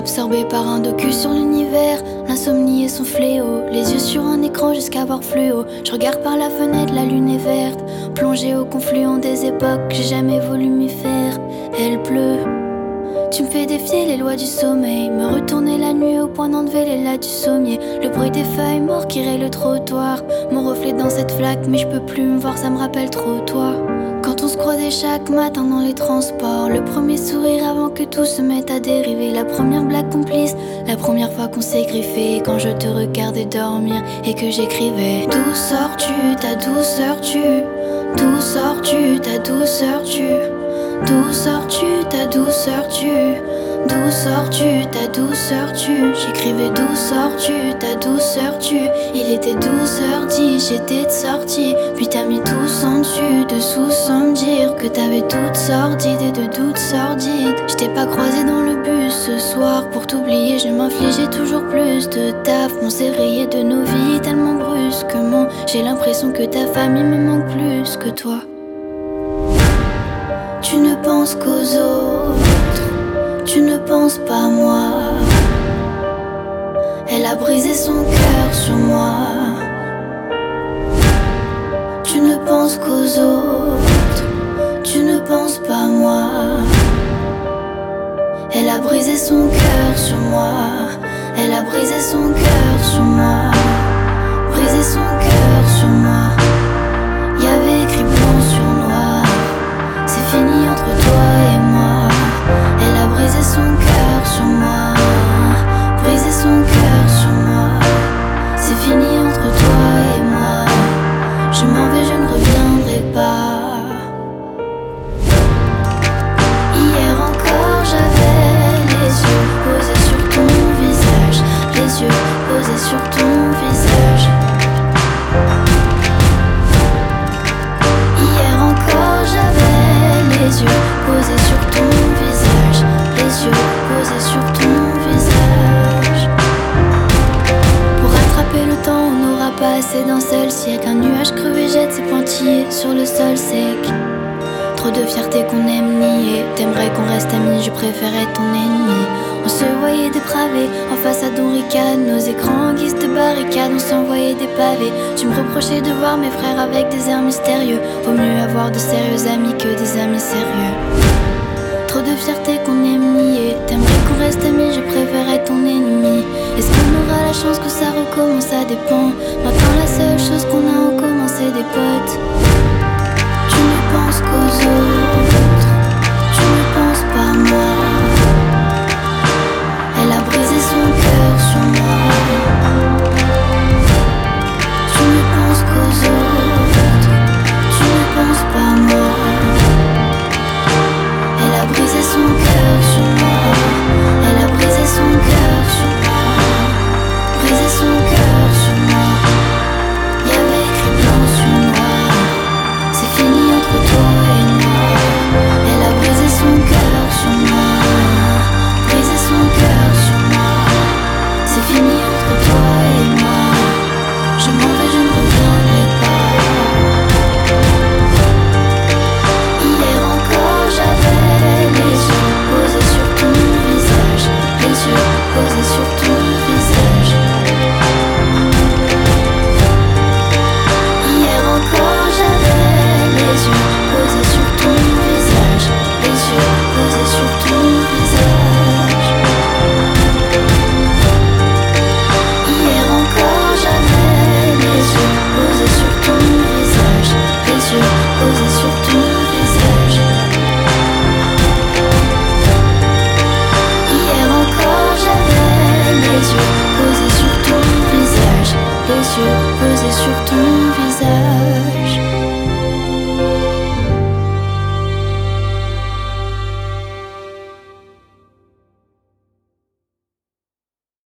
Absorbé par un docu sur l'univers, l'insomnie est son fléau. Les yeux sur un écran jusqu'à voir fluo. Je regarde par la fenêtre, la lune est verte. Plongée au confluent des époques, j'ai jamais voulu m'y faire. Elle pleut. Tu me fais défier les lois du sommeil, me retourner la nuit au point d'enlever les lattes du sommier. Le bruit des feuilles morts qui rayent le trottoir, mon reflet dans cette flaque, mais je peux plus me voir, ça me rappelle trop toi. Quand on se croisait chaque matin dans les transports, le premier sourire avant que tout se mette à dériver, la première blague complice, la première fois qu'on s'est griffé, quand je te regardais dormir et que j'écrivais. D'où sors-tu, ta douceur tue, d'où sors-tu, ta douceur tue. D'où sors-tu, ta douceur tue, d'où sors-tu, ta douceur tue. J'écrivais d'où sors-tu, ta douceur tue. Il était 12h10, j'étais de sortie, puis t'as mis tout sans dessus, dessous sans me dire que t'avais toutes sordides et de doutes sordides. Je t'ai pas croisé dans le bus ce soir, pour t'oublier je m'infligeais toujours plus de taf. On s'est rayé de nos vies tellement brusquement, j'ai l'impression que ta famille me manque plus que toi. Tu ne penses qu'aux autres, tu ne penses pas à moi. Elle a brisé son cœur sur moi. Tu ne penses qu'aux autres, tu ne penses pas à moi. Elle a brisé son cœur sur moi. Elle a brisé son cœur sur moi. Brisé son cœur sur moi. Y'avait écrit blanc sur noir. C'est fini entre toi et moi. Elle a brisé son cœur sur moi. Brisé son cœur sur moi. C'est fini entre toi et moi. Je m'en vais, je ne reviendrai pas. Hier encore j'avais les yeux posés sur ton visage. Les yeux posés sur ton visage. Hier encore j'avais les yeux posés sur ton visage. Les yeux posés sur ton visage. Pour rattraper le temps, on n'aura pas assez d'un seul siècle. Un nuage crevé jette ses pointillés sur le sol sec. Trop de fierté qu'on aime nier. T'aimerais qu'on reste amis, je préférais ton ennemi. On se voyait dépravés, en façade on ricane. Nos écrans en guise de barricade, on s'envoyait des pavés. Tu me reprochais de voir mes frères avec des airs mystérieux. Vaut mieux avoir de sérieux amis que des amis sérieux. Trop de fierté qu'on aime nier. T'aimerais qu'on reste amis, je préférais ton ennemi. Est-ce qu'on aura la chance que ça recommence, ça dépend. Maintenant la seule chose qu'on a en commun c'est des potes.